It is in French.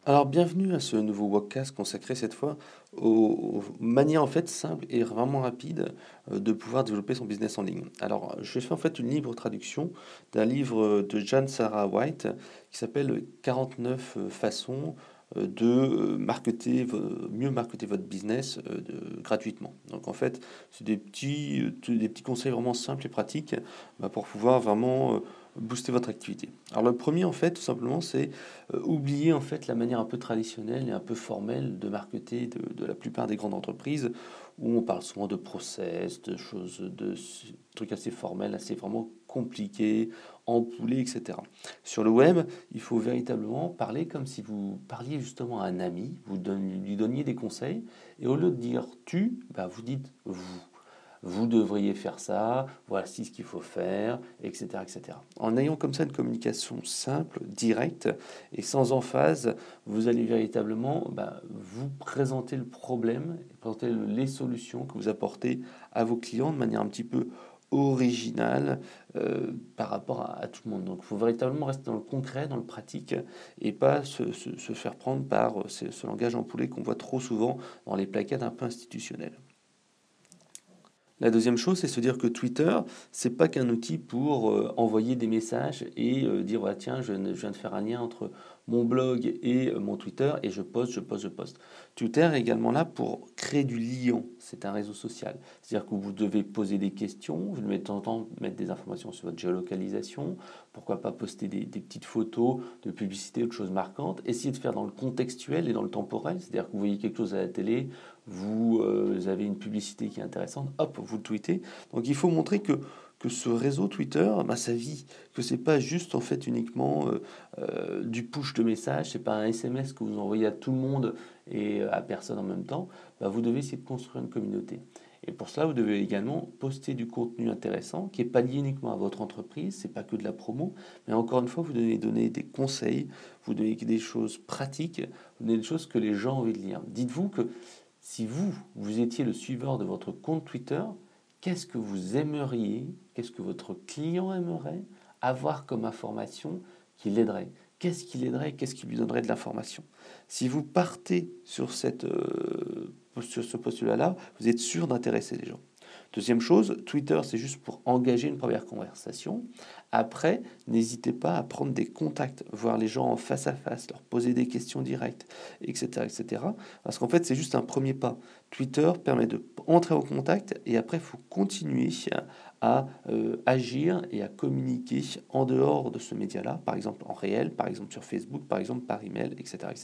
Alors, bienvenue à ce nouveau podcast consacré cette fois aux manières en fait simples et vraiment rapides de pouvoir développer son business en ligne. Alors, je fais en fait une libre traduction d'un livre de Jan Sarah White qui s'appelle 49 façons de mieux marketer votre business gratuitement. Donc en fait, c'est des petits conseils vraiment simples et pratiques pour pouvoir vraiment booster votre activité. Alors le premier en fait, tout simplement, c'est oublier en fait la manière un peu traditionnelle et un peu formelle de marketer de la plupart des grandes entreprises où on parle souvent de process, trucs assez formels, assez vraiment compliqués, ampoulés, etc. Sur le web, il faut véritablement parler comme si vous parliez justement à un ami, lui donniez des conseils, et au lieu de dire tu, vous dites vous. Vous devriez faire ça, voici ce qu'il faut faire, etc., etc. En ayant comme ça une communication simple, directe et sans emphase, vous allez véritablement vous présenter le problème, présenter les solutions que vous apportez à vos clients de manière un petit peu originale par rapport à tout le monde. Donc il faut véritablement rester dans le concret, dans le pratique et pas se faire prendre par ce langage empoulé qu'on voit trop souvent dans les plaquettes un peu institutionnelles. La deuxième chose, c'est se dire que Twitter, c'est pas qu'un outil pour envoyer des messages et dire voilà, tiens, je viens de faire un lien entre mon blog et mon Twitter et je poste, je poste, je poste. Twitter est également là pour créer du lien. C'est un réseau social. C'est-à-dire que vous devez poser des questions, vous devez de temps en temps mettre des informations sur votre géolocalisation, pourquoi pas poster des petites photos de publicité ou de choses marquantes. Essayez de faire dans le contextuel et dans le temporel, c'est-à-dire que vous voyez quelque chose à la télé, vous avez une publicité qui est intéressante, hop, vous le tweetez. Donc il faut montrer que ce réseau Twitter, ça vit, que c'est pas juste en fait uniquement du push de messages, c'est pas un SMS que vous envoyez à tout le monde et à personne en même temps. Vous devez essayer de construire une communauté. Et pour cela, vous devez également poster du contenu intéressant qui n'est pas lié uniquement à votre entreprise, c'est pas que de la promo, mais encore une fois, vous devez donner des conseils, vous donnez des choses pratiques, vous donnez des choses que les gens ont envie de lire. Dites-vous que si vous étiez le suiveur de votre compte Twitter, qu'est-ce que vous aimeriez, qu'est-ce que votre client aimerait avoir comme information qui l'aiderait? Qu'est-ce qui l'aiderait? Qu'est-ce qui lui donnerait de l'information? Si vous partez sur ce postulat-là, vous êtes sûr d'intéresser les gens. Deuxième chose, Twitter, c'est juste pour engager une première conversation. Après, n'hésitez pas à prendre des contacts, voir les gens en face à face, leur poser des questions directes, etc., etc. Parce qu'en fait, c'est juste un premier pas. Twitter permet de entrer en contact et après, il faut continuer à agir et à communiquer en dehors de ce média-là, par exemple en réel, par exemple sur Facebook, par exemple par email, etc., etc.